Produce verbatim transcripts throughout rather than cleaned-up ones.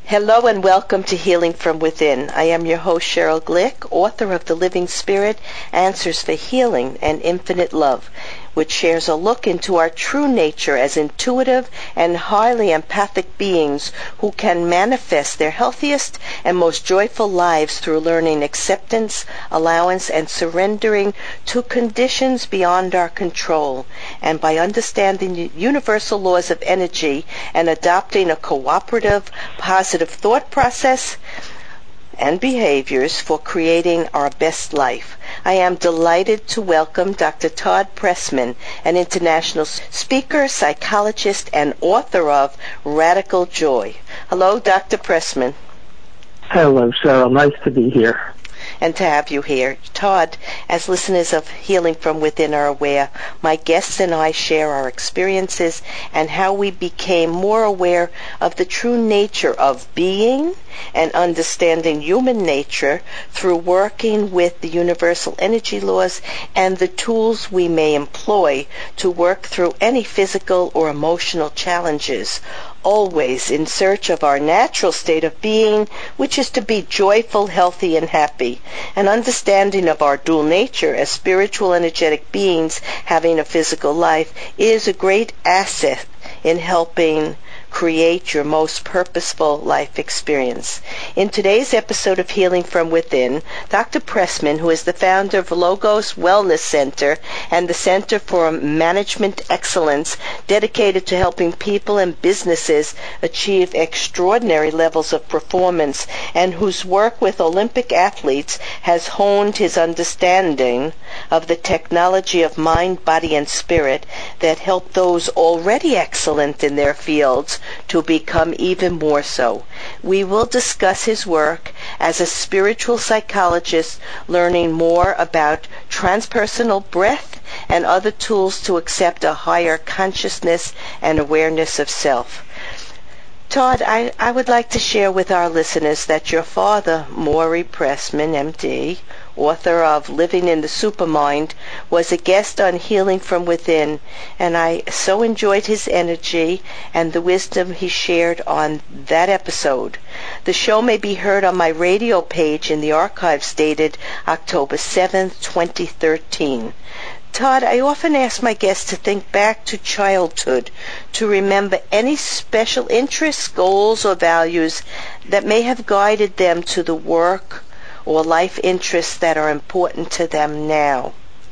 Hello and welcome to Healing from Within. I am your host, Cheryl Glick, author of The Living Spirit, Answers for Healing and Infinite Love, which shares a look into our true nature as intuitive and highly empathic beings who can manifest their healthiest and most joyful lives through learning acceptance, allowance, and surrendering to conditions beyond our control, and by understanding the universal laws of energy and adopting a cooperative, positive thought process and behaviors for creating our best life. I am delighted to welcome Doctor Todd Pressman, an international speaker, psychologist, and author of Radical Joy. Hello, Doctor Pressman. Hello, Cheryl. Nice to be here. And to have you here. Todd, as listeners of Healing from Within are aware, my guests and I share our experiences and how we became more aware of the true nature of being and understanding human nature through working with the universal energy laws and the tools we may employ to work through any physical or emotional challenges, always in search of our natural state of being, which is to be joyful, healthy, and happy. An understanding of our dual nature as spiritual, energetic beings having a physical life is a great asset in helping create your most purposeful life experience. In today's episode of Healing from Within, Doctor Pressman, who is the founder of Logos Wellness Center and the Center for Management Excellence, dedicated to helping people and businesses achieve extraordinary levels of performance, and whose work with Olympic athletes has honed his understanding of the technology of mind, body, and spirit that help those already excellent in their fields to become even more so. We will discuss his work as a spiritual psychologist, learning more about transpersonal breath and other tools to accept a higher consciousness and awareness of self. Todd, I, I would like to share with our listeners that your father, Morrie Pressman, M D, author of Living in the Supermind, was a guest on Healing from Within, and I so enjoyed his energy and the wisdom he shared on that episode. The show may be heard on my radio page in the archives dated October seventh, twenty thirteen. Todd, I often ask my guests to think back to childhood, to remember any special interests, goals, or values that may have guided them to the work or life interests that are important to them now.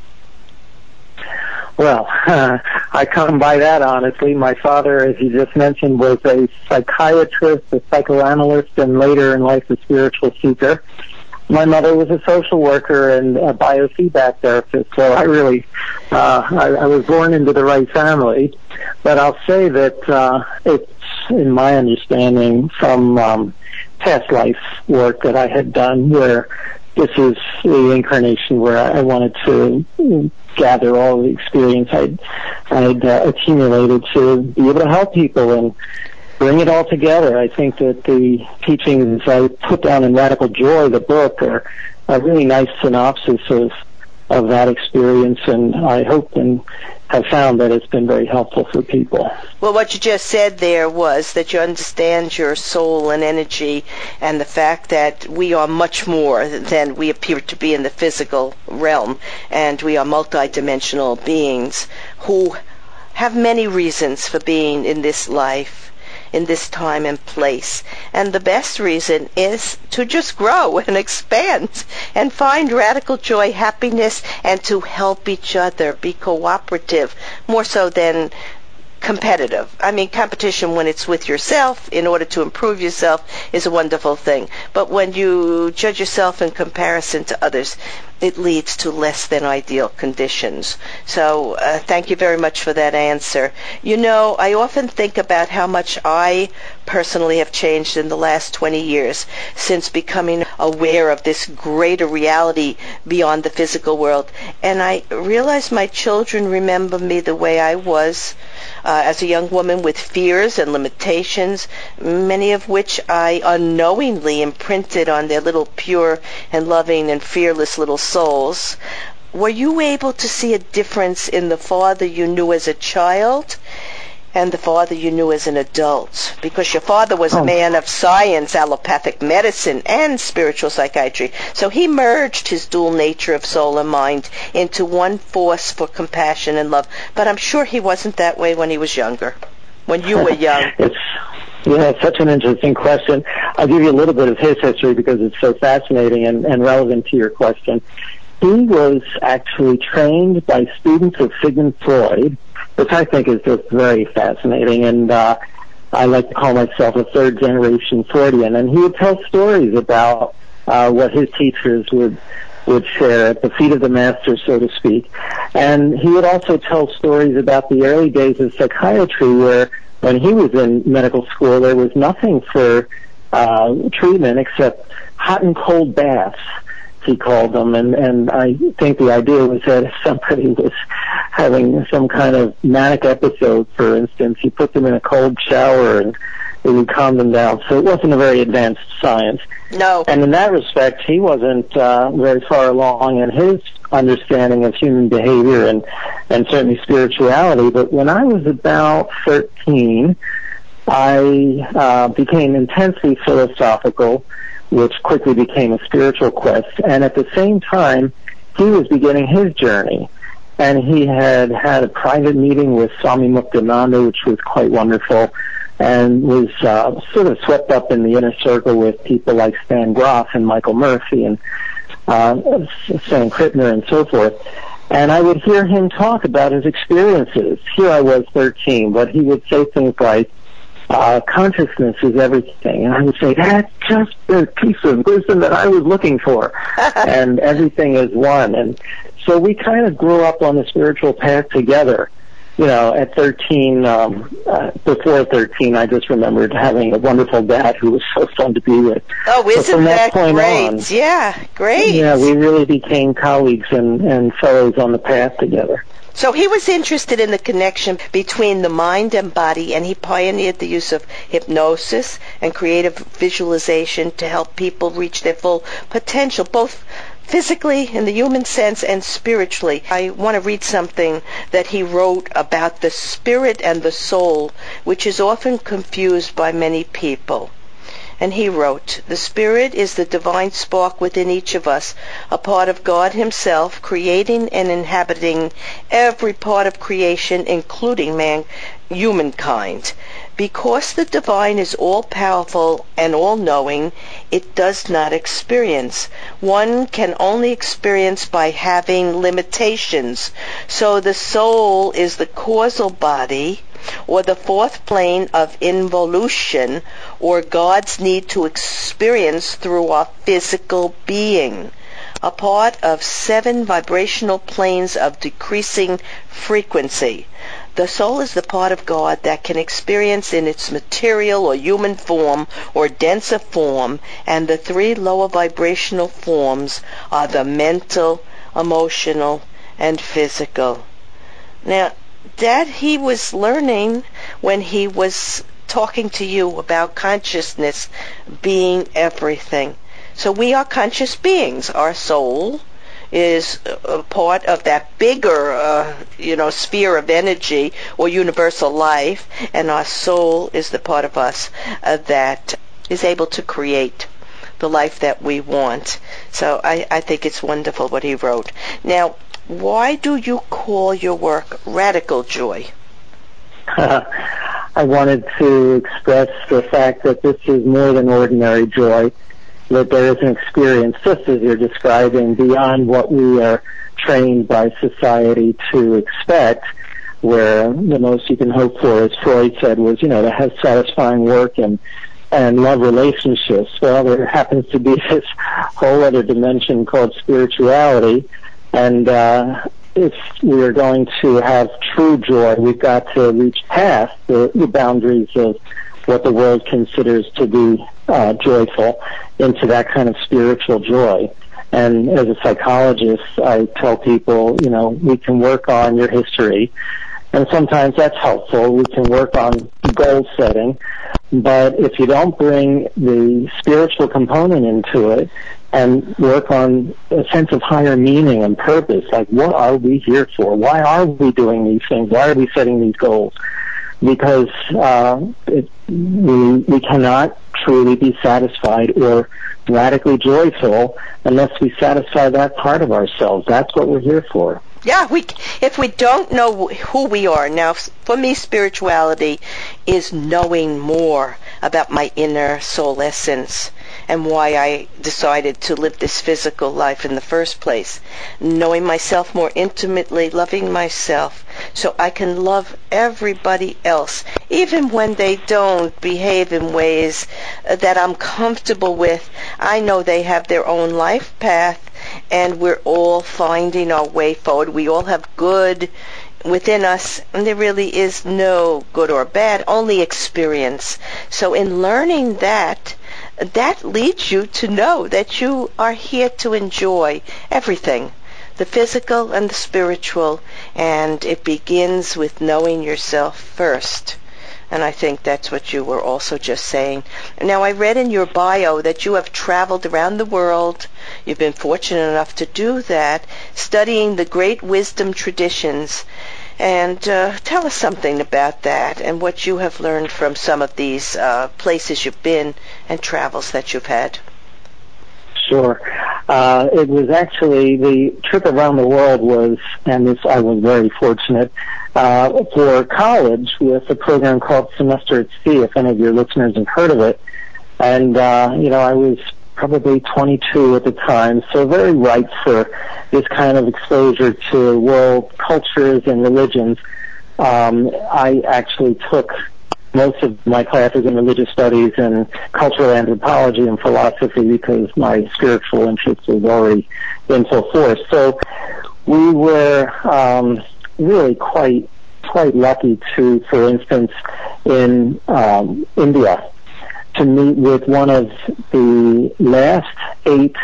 Well, uh, I come by that honestly. My father, as you just mentioned, was a psychiatrist, a psychoanalyst, and later in life a spiritual seeker. My mother was a social worker and a biofeedback therapist, so I really, uh, I, I was born into the right family. But I'll say that uh, it's, in my understanding, from um, past life work that I had done, where this is the incarnation where I wanted to gather all the experience I'd, I'd uh, accumulated to be able to help people and bring it all together. I think that the teachings I put down in Radical Joy, the book, are a really nice synopsis of of that experience, and I hope and have found that it's been very helpful for people. Well, what you just said there was that you understand your soul and energy and the fact that we are much more than we appear to be in the physical realm, and we are multidimensional beings who have many reasons for being in this life, in this time and place. And the best reason is to just grow and expand and find radical joy, happiness, and to help each other, be cooperative, more so than competitive. I mean, competition when it's with yourself in order to improve yourself is a wonderful thing. But when you judge yourself in comparison to others, it leads to less than ideal conditions. So uh, thank you very much for that answer. You know, I often think about how much I personally have changed in the last twenty years since becoming aware of this greater reality beyond the physical world. And I realize my children remember me the way I was uh, as a young woman, with fears and limitations, many of which I unknowingly imprinted on their little pure and loving and fearless little souls. Were you able to see a difference in the father you knew as a child and the father you knew as an adult? Because your father was Oh. a man of science, allopathic medicine, and spiritual psychiatry. So he merged his dual nature of soul and mind into one force for compassion and love. But I'm sure he wasn't that way when he was younger, when you were young. It's Yeah, it's such an interesting question. I'll give you a little bit of his history because it's so fascinating and, and relevant to your question. He was actually trained by students of Sigmund Freud, which I think is just very fascinating, and uh, I like to call myself a third-generation Freudian. And he would tell stories about uh, what his teachers would would share at the feet of the master, so to speak. And he would also tell stories about the early days of psychiatry, where when he was in medical school, there was nothing for uh, treatment except hot and cold baths, he called them. And, and I think the idea was that if somebody was having some kind of manic episode, for instance, you put them in a cold shower and it would calm them down. So it wasn't a very advanced science. No. And in that respect, he wasn't uh, very far along in his understanding of human behavior and, and certainly spirituality. But when I was about thirteen, I uh, became intensely philosophical, which quickly became a spiritual quest. And at the same time, he was beginning his journey. And he had had a private meeting with Swami Muktananda, which was quite wonderful, and was uh, sort of swept up in the inner circle with people like Stan Grof and Michael Murphy and uh, Sam Krippner and so forth. And I would hear him talk about his experiences. Here I was thirteen, but he would say things like, uh, consciousness is everything. And I would say, that's just the piece of wisdom that I was looking for. And everything is one. And so we kind of grew up on the spiritual path together. You know, at thirteen, um, uh, before thirteen, I just remembered having a wonderful dad who was so fun to be with. Oh, isn't so from that, that point great? On, yeah, great. Yeah, we really became colleagues and, and fellows on the path together. So he was interested in the connection between the mind and body, and he pioneered the use of hypnosis and creative visualization to help people reach their full potential, both physically in the human sense and spiritually. I want to read something that he wrote about the spirit and the soul, which is often confused by many people. And he wrote, "The spirit is the divine spark within each of us, a part of God himself, creating and inhabiting every part of creation, including man, humankind. Because the divine is all-powerful and all-knowing, it does not experience. One can only experience by having limitations. So the soul is the causal body, or the fourth plane of involution, or God's need to experience through our physical being, a part of seven vibrational planes of decreasing frequency. The soul is the part of God that can experience in its material or human form or denser form, and the three lower vibrational forms are the mental, emotional, and physical." Now, that he was learning when he was talking to you about consciousness being everything. So we are conscious beings. Our soul is a part of that bigger, uh, you know, sphere of energy or universal life, and our soul is the part of us uh, that is able to create the life that we want. So I, I think it's wonderful what he wrote. Now, why do you call your work Radical Joy? I wanted to express the fact that this is more than ordinary joy, that there is an experience, just as you're describing, beyond what we are trained by society to expect, where the most you can hope for, as Freud said, was, you know, to have satisfying work and and love relationships. Well, there happens to be this whole other dimension called spirituality, and uh, if we are going to have true joy, we've got to reach past the, the boundaries of what the world considers to be uh, joyful into that kind of spiritual joy. And as a psychologist, I tell people, you know, we can work on your history, and sometimes that's helpful. We can work on goal setting, but if you don't bring the spiritual component into it and work on a sense of higher meaning and purpose, like what are we here for? Why are we doing these things? Why are we setting these goals? because uh, it, we, we cannot truly be satisfied or radically joyful unless we satisfy that part of ourselves. That's what we're here for. Yeah, we if we don't know who we are. Now, for me, spirituality is knowing more about my inner soul essence and why I decided to live this physical life in the first place. Knowing myself more intimately, loving myself, so I can love everybody else, even when they don't behave in ways that I'm comfortable with. I know they have their own life path, and we're all finding our way forward. We all have good within us, and there really is no good or bad, only experience. So in learning that, that leads you to know that you are here to enjoy everything, the physical and the spiritual, and it begins with knowing yourself first. And I think that's what you were also just saying. Now, I read in your bio that you have traveled around the world. You've been fortunate enough to do that, studying the great wisdom traditions. And uh, tell us something about that and what you have learned from some of these uh, places you've been and travels that you've had. Sure. Uh, it was actually, the trip around the world was, and this I was very fortunate, uh, for college with a program called Semester at Sea, if any of your listeners have heard of it. And, uh, you know, I was probably twenty-two at the time, so very ripe for this kind of exposure to world cultures and religions. Um, I actually took most of my classes in religious studies and cultural anthropology and philosophy because my spiritual interest was already in full force. So we were um, really quite quite lucky to, for instance, in um, India, to meet with one of the last eight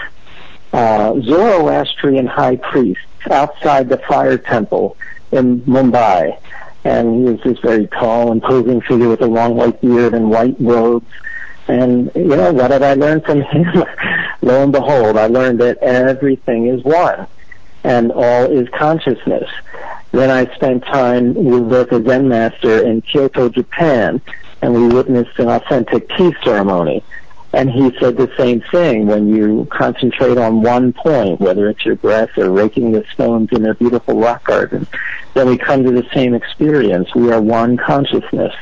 uh, Zoroastrian high priests outside the fire temple in Mumbai. And he was this very tall, imposing figure with a long white beard and white robes. And, you know, what did I learn from him? Lo and behold, I learned that everything is one, and all is consciousness. Then I spent time with a Zen master in Kyoto, Japan, and we witnessed an authentic tea ceremony. And he said the same thing. When you concentrate on one point, whether it's your breath or raking the stones in their beautiful rock garden, then we come to the same experience. We are one consciousness.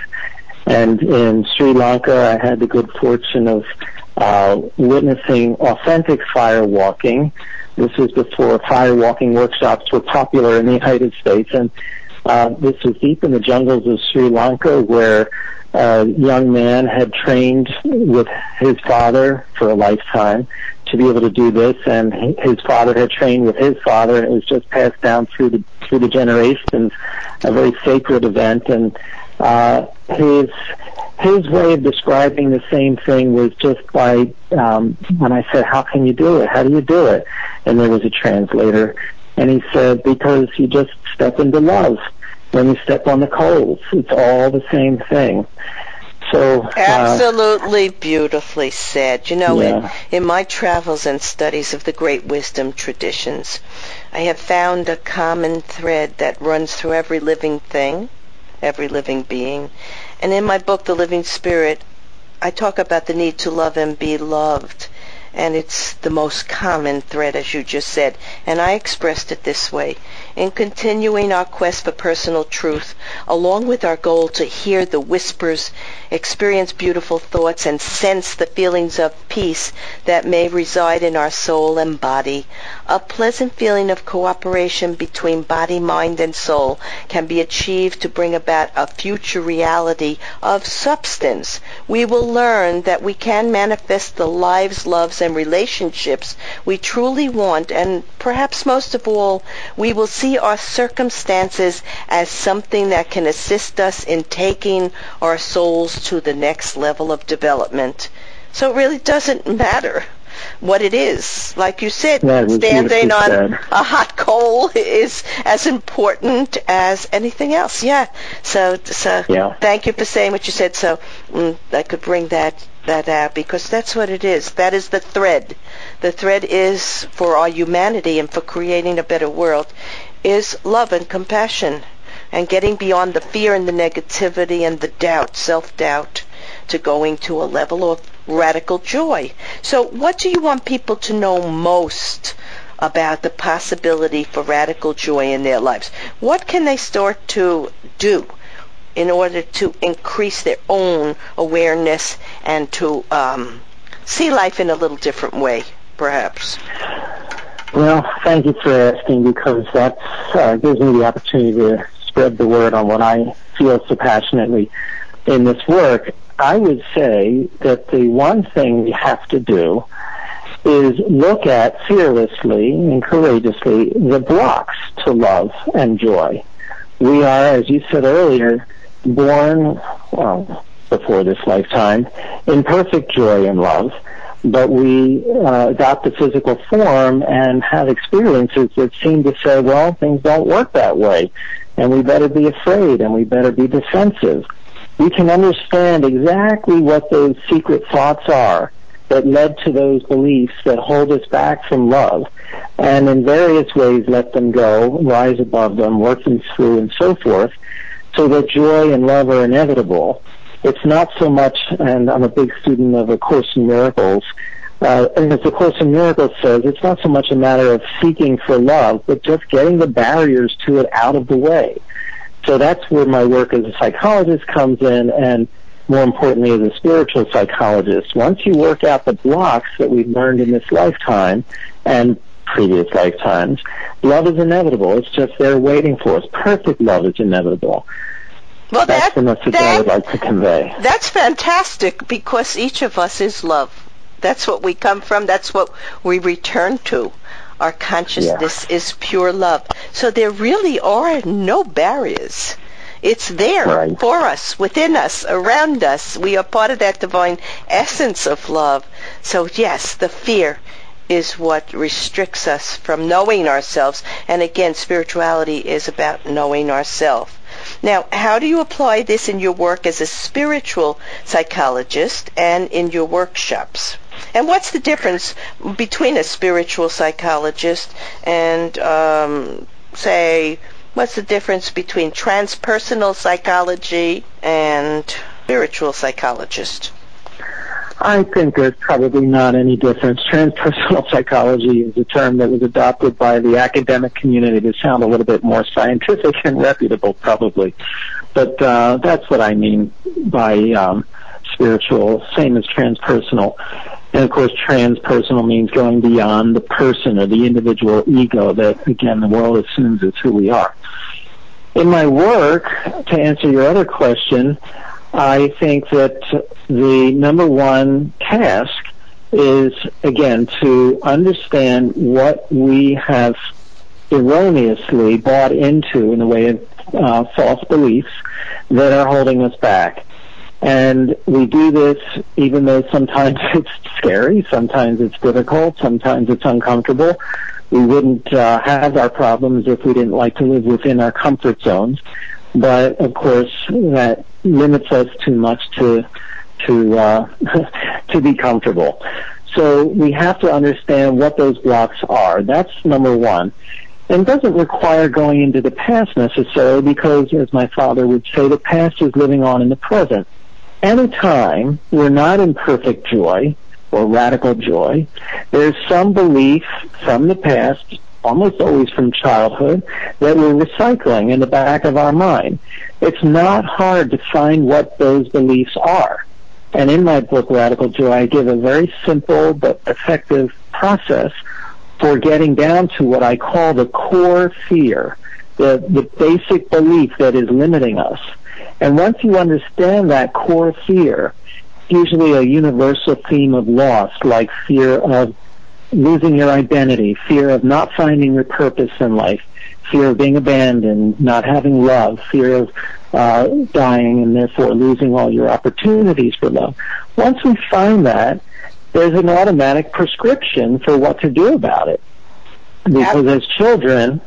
And in Sri Lanka, I had the good fortune of uh, witnessing authentic fire walking. This was before fire walking workshops were popular in the United States. And uh, this was deep in the jungles of Sri Lanka, where a young man had trained with his father for a lifetime to be able to do this, and his father had trained with his father, and it was just passed down through the through the generations, a very sacred event. And uh, his his way of describing the same thing was just by um, when I said, "How can you do it? How do you do it?" And there was a translator, and he said, "Because you just step into love. When you step on the coals, it's all the same thing." So uh, absolutely beautifully said. You know, yeah. in, in my travels and studies of the great wisdom traditions, I have found a common thread that runs through every living thing, every living being. And in my book, The Living Spirit, I talk about the need to love and be loved. And it's the most common thread, as you just said. And I expressed it this way. In continuing our quest for personal truth, along with our goal to hear the whispers, experience beautiful thoughts, and sense the feelings of peace that may reside in our soul and body, a pleasant feeling of cooperation between body, mind, and soul can be achieved to bring about a future reality of substance. We will learn that we can manifest the lives, loves, and relationships we truly want, and perhaps most of all, we will see our circumstances as something that can assist us in taking our souls to the next level of development. So it really doesn't matter what it is. Like you said, yeah, standing on said. a hot coal is as important as anything else. Yeah. So, so yeah. Thank you for saying what you said. So mm, I could bring that that out, because that's what it is. That is the thread. The thread is for our humanity and for creating a better world is love and compassion. and getting beyond the fear and the negativity and the doubt, self-doubt, to going to a level of radical joy. So what do you want people to know most about the possibility for radical joy in their lives? What can they start to do in order to increase their own awareness and to um, see life in a little different way, perhaps? Well, thank you for asking, because that uh, gives me the opportunity to spread the word on what I feel so passionately in this work. I would say that the one thing we have to do is look at fearlessly and courageously the blocks to love and joy. We are, as you said earlier, born, well, before this lifetime, in perfect joy and love, but we uh, adopt the physical form and have experiences that seem to say, well, things don't work that way, and we better be afraid, and we better be defensive. We can understand exactly what those secret thoughts are that led to those beliefs that hold us back from love, and in various ways let them go, rise above them, work them through, and so forth, so that joy and love are inevitable. It's not so much, and I'm a big student of A Course in Miracles, uh, and as the Course in Miracles says, it's not so much a matter of seeking for love, but just getting the barriers to it out of the way. So that's where my work as a psychologist comes in, and more importantly as a spiritual psychologist. Once you work out the blocks that we've learned in this lifetime and previous lifetimes, love is inevitable. It's just there waiting for us. Perfect love is inevitable. Well, that's that, the message that, I would like to convey. That's fantastic, because each of us is love. That's what we come from. That's what we return to. Our consciousness yeah. is pure love. So there really are no barriers. It's there right. for us, within us, around us. We are part of that divine essence of love. So yes, the fear is what restricts us from knowing ourselves. And again, spirituality is about knowing ourselves. Now, how do you apply this in your work as a spiritual psychologist and in your workshops? And what's the difference between a spiritual psychologist and, um, say, what's the difference between transpersonal psychology and spiritual psychologist? I think there's probably not any difference. Transpersonal psychology is a term that was adopted by the academic community to sound a little bit more scientific and reputable, probably. But uh, that's what I mean by um, spiritual, same as transpersonal. And, of course, transpersonal means going beyond the person or the individual ego that, again, the world assumes is who we are. In my work, to answer your other question, I think that the number one task is, again, to understand what we have erroneously bought into in the way of uh, false beliefs that are holding us back. And we do this even though sometimes it's scary, sometimes it's difficult, sometimes it's uncomfortable. We wouldn't uh, have our problems if we didn't like to live within our comfort zones. But, of course, that limits us too much to to uh, to be comfortable. So we have to understand what those blocks are. That's number one. And it doesn't require going into the past necessarily, because, as my father would say, the past is living on in the present. Anytime we're not in perfect joy or radical joy, there's some belief from the past, almost always from childhood, that we're recycling in the back of our mind. It's not hard to find what those beliefs are. And in my book, Radical Joy, I give a very simple but effective process for getting down to what I call the core fear, the, the basic belief that is limiting us. And once you understand that core fear, usually a universal theme of loss, like fear of losing your identity, fear of not finding your purpose in life, fear of being abandoned, not having love, fear of uh, dying and therefore losing all your opportunities for love. Once we find that, there's an automatic prescription for what to do about it. Because as children,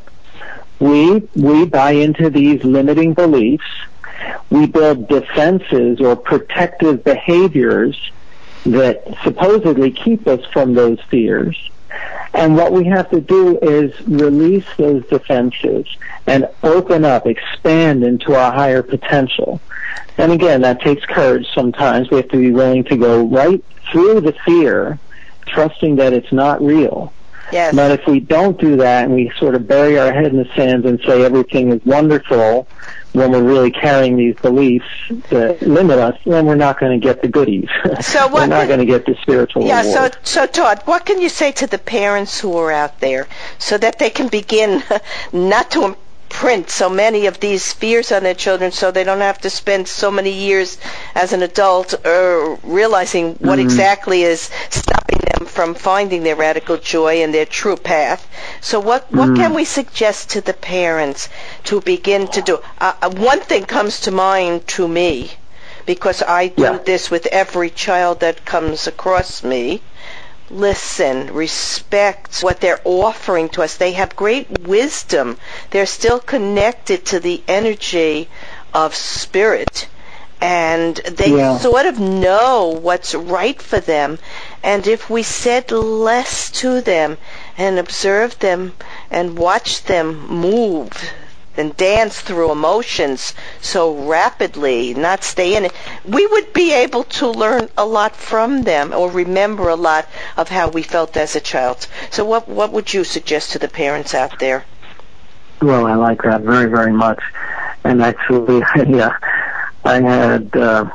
we we buy into these limiting beliefs. We build defenses or protective behaviors that supposedly keep us from those fears. And what we have to do is release those defenses and open up, expand into our higher potential. And again, that takes courage sometimes. We have to be willing to go right through the fear, trusting that it's not real. Yes. But if we don't do that and we sort of bury our head in the sand and say everything is wonderful when we're really carrying these beliefs that limit us, then we're not going to get the goodies. So what we're not going to get the spiritual yeah, reward. so, so Todd, what can you say to the parents who are out there so that they can begin not to imprint so many of these fears on their children so they don't have to spend so many years as an adult uh, realizing what mm-hmm. exactly is stopping them from finding their radical joy and their true path. So what, what mm-hmm. can we suggest to the parents to begin to do? Uh, one thing comes to mind to me, because I do yeah. this with every child that comes across me. Listen, respect what they're offering to us. They have great wisdom. They're still connected to the energy of spirit, and they yeah. sort of know what's right for them. And if we said less to them and observed them and watched them move and dance through emotions so rapidly, not stay in it, we would be able to learn a lot from them or remember a lot of how we felt as a child. So what what would you suggest to the parents out there? Well, I like that very, very much. And actually, I, uh, I had uh,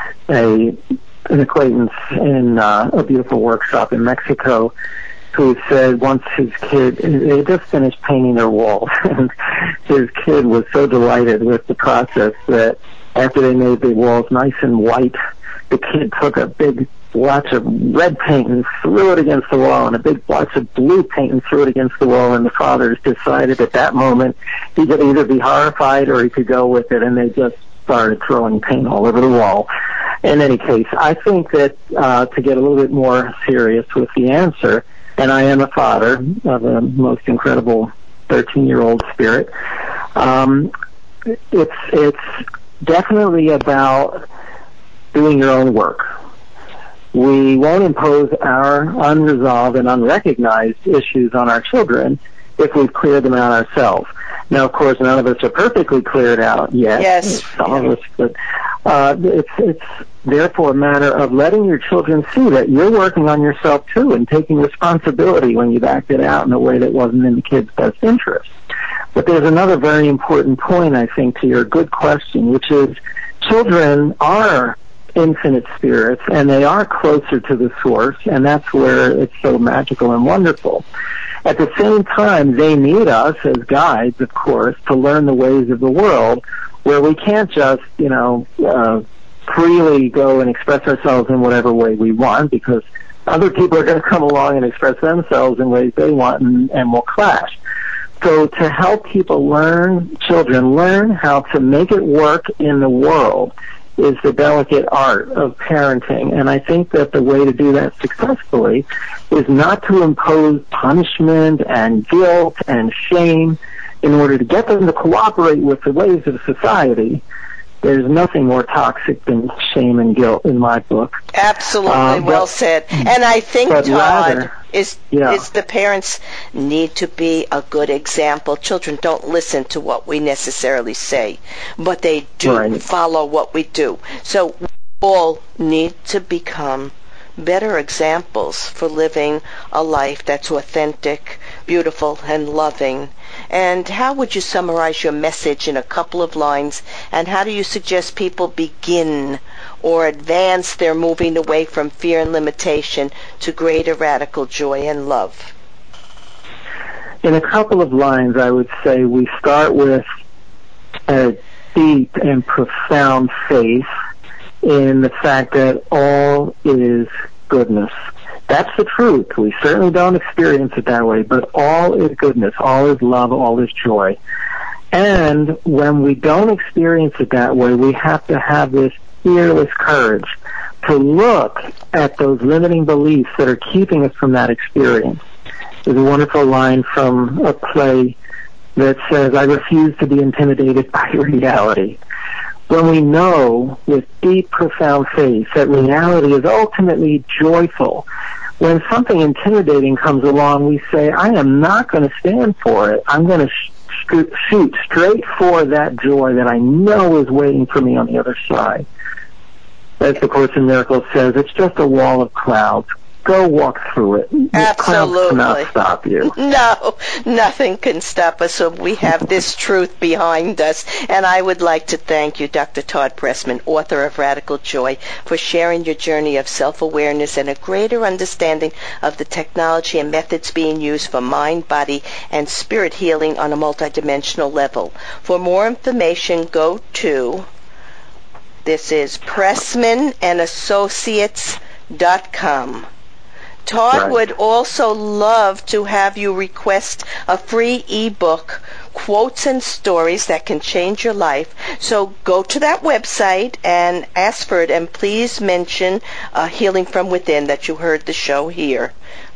a an acquaintance in uh, a beautiful workshop in Mexico who said once his kid, they had just finished painting their walls, and his kid was so delighted with the process that after they made the walls nice and white, the kid took a big blotch of red paint and threw it against the wall, and a big blotch of blue paint and threw it against the wall, and the fathers decided at that moment he could either be horrified or he could go with it, and they just started throwing paint all over the wall. In any case, I think that uh, to get a little bit more serious with the answer, and I am a father of a most incredible thirteen-year-old spirit. Um, it's it's definitely about doing your own work. We won't impose our unresolved and unrecognized issues on our children if we've cleared them out ourselves. Now, of course, none of us are perfectly cleared out yet. Yes. Some of us, but uh, it's it's therefore a matter of letting your children see that you're working on yourself too and taking responsibility when you've acted out in a way that wasn't in the kid's best interest. But there's another very important point, I think, to your good question, which is children are infinite spirits, and they are closer to the source, and that's where it's so magical and wonderful. At the same time, they need us as guides, of course, to learn the ways of the world, where we can't just, you know, uh, freely go and express ourselves in whatever way we want, because other people are going to come along and express themselves in ways they want, and, and we'll clash. So to help people learn, children learn how to make it work in the world is the delicate art of parenting. And I think that the way to do that successfully is not to impose punishment and guilt and shame in order to get them to cooperate with the ways of society. There's nothing more toxic than shame and guilt in my book. Absolutely, uh, well said. And I think, Todd, rather, is, yeah. is the parents need to be a good example. Children don't listen to what we necessarily say, but they do right. follow what we do. So we all need to become better examples for living a life that's authentic, beautiful, and loving. And how would you summarize your message in a couple of lines, and how do you suggest people begin or advance their moving away from fear and limitation to greater radical joy and love? In a couple of lines, I would say we start with a deep and profound faith in the fact that all is goodness. That's the truth. We certainly don't experience it that way, but all is goodness, all is love, all is joy. And when we don't experience it that way, we have to have this fearless courage to look at those limiting beliefs that are keeping us from that experience. There's a wonderful line from a play that says, "I refuse to be intimidated by reality." When we know with deep, profound faith that reality is ultimately joyful, when something intimidating comes along, we say, I am not going to stand for it. I'm going to sh- sh- shoot straight for that joy that I know is waiting for me on the other side. As the Course in Miracles says, it's just a wall of clouds. Go walk through it. Absolutely. Clouds cannot stop you. No, nothing can stop us. So we have this truth behind us. And I would like to thank you, Doctor Todd Pressman, author of Radical Joy, for sharing your journey of self-awareness and a greater understanding of the technology and methods being used for mind, body, and spirit healing on a multidimensional level. For more information, go to, this is Pressman and Associates dot com. Todd Right. would also love to have you request a free ebook, Quotes and Stories That Can Change Your Life. So go to that website and ask for it, and please mention uh, Healing from Within, that you heard the show here.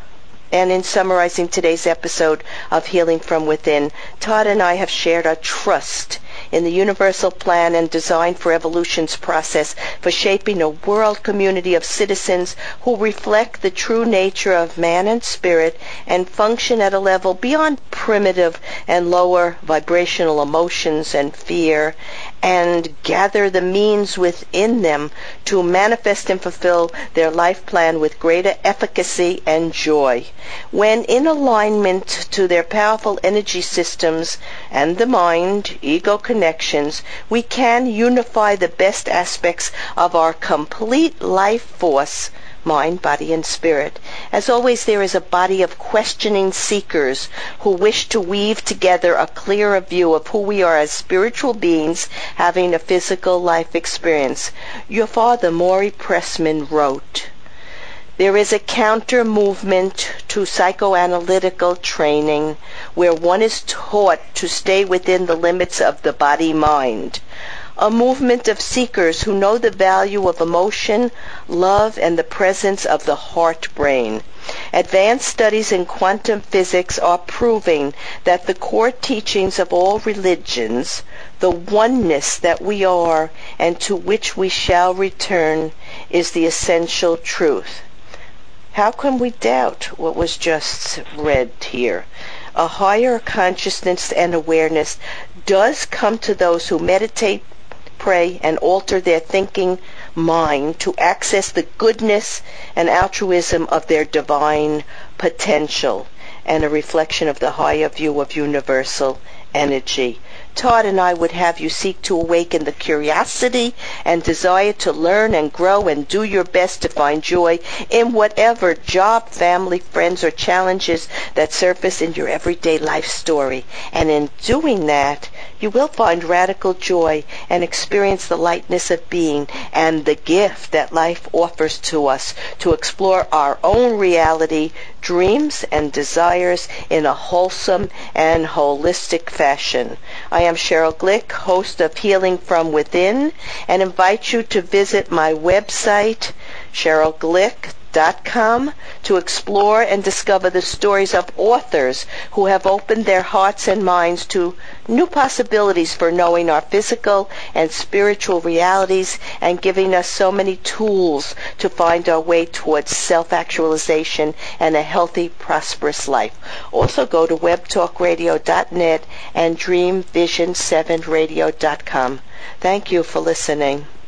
And in summarizing today's episode of Healing from Within, Todd and I have shared our trust in the universal plan and design for evolution's process for shaping a world community of citizens who reflect the true nature of man and spirit and function at a level beyond primitive and lower vibrational emotions and fear, and gather the means within them to manifest and fulfill their life plan with greater efficacy and joy. When in alignment to their powerful energy systems and the mind, ego connections, we can unify the best aspects of our complete life force, mind, body, and spirit. As always, there is a body of questioning seekers who wish to weave together a clearer view of who we are as spiritual beings having a physical life experience. Your father, Maury Pressman, wrote, "There is a counter movement to psychoanalytical training where one is taught to stay within the limits of the body-mind. A movement of seekers who know the value of emotion, love, and the presence of the heart-brain. Advanced studies in quantum physics are proving that the core teachings of all religions, the oneness that we are and to which we shall return, is the essential truth." How can we doubt what was just read here? A higher consciousness and awareness does come to those who meditate, pray, and alter their thinking mind to access the goodness and altruism of their divine potential and a reflection of the higher view of universal energy. Todd and I would have you seek to awaken the curiosity and desire to learn and grow and do your best to find joy in whatever job, family, friends, or challenges that surface in your everyday life story. And in doing that, you will find radical joy and experience the lightness of being and the gift that life offers to us to explore our own reality, dreams, and desires in a wholesome and holistic fashion. I am Cheryl Glick, host of Healing from Within, and invite you to visit my website, cheryl glick dot com, to explore and discover the stories of authors who have opened their hearts and minds to new possibilities for knowing our physical and spiritual realities and giving us so many tools to find our way towards self-actualization and a healthy, prosperous life. Also go to web talk radio dot net and dream vision seven radio dot com. Thank you for listening.